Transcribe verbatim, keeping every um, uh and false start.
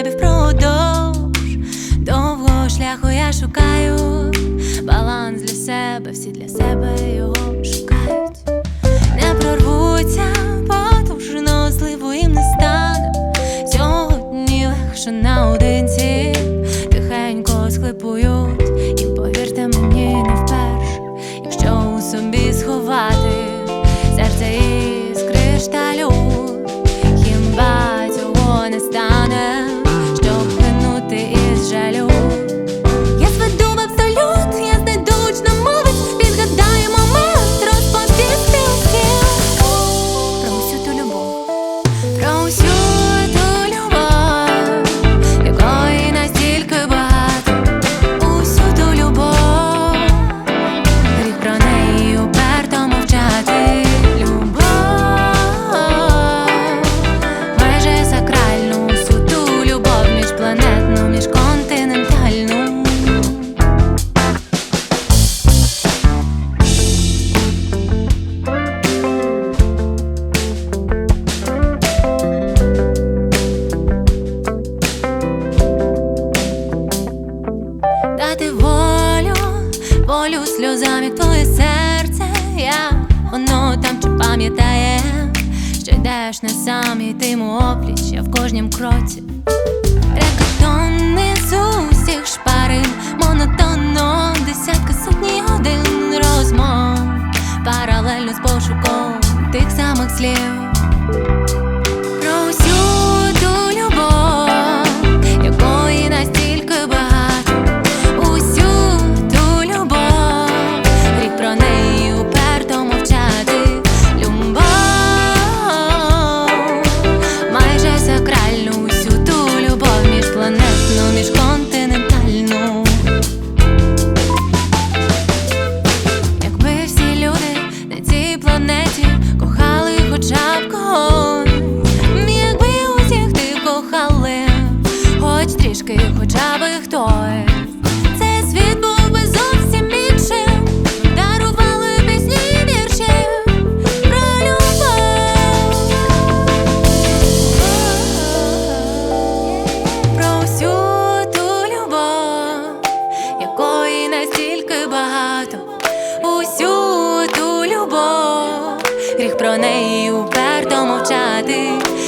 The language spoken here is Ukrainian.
небі впродовж довгого шляху я шукаю баланс для себе, всі для себе його шукають. Не прорвуться потужно, зливу їм не стане. Сьогодні легше наодинці, тихенько схлипують, і повірте мені, не вперше, якщо у собі сховати серце із кришталю, хіба цього не стане, щоб плинути із жалю. Я зведу в абсолют, я знайду чномовець, підгадаю момент, розповісти усім про усю ту любов, про усю ту любов, якої настільки багато, усю ту любов, гріх про неї уперто мовчати. Любов, майже сакральну, усю ту любов, міжпланетну, міжконтинентальну. Дати волю, волю сльозам, як твоє серце, я, воно там чи пам'ятає, що йдеш не сам, йтиму опліч, я в кожнім кроці. Регатони з усіх шпарин, монотонно, десятки, сотні годин розмов, паралельно з пошуком тих самих слів. Про усю ту любов, якої настільки багато, усю ту любов, гріх про неї уперто мовчати. Любов, майже сакральну, усю ту любов, міжпланетну, міжконтинентальну. Якби всі люди на цій планеті кохали хоча б когось, якби усіх ти кохали хоч трішки, хоча би хтось, цей світ був би зовсім іншим. Дарували пісні й вірші про любов, про усю ту любов, якої настільки багато, усю ту любов, гріх про неї уперто мовчати.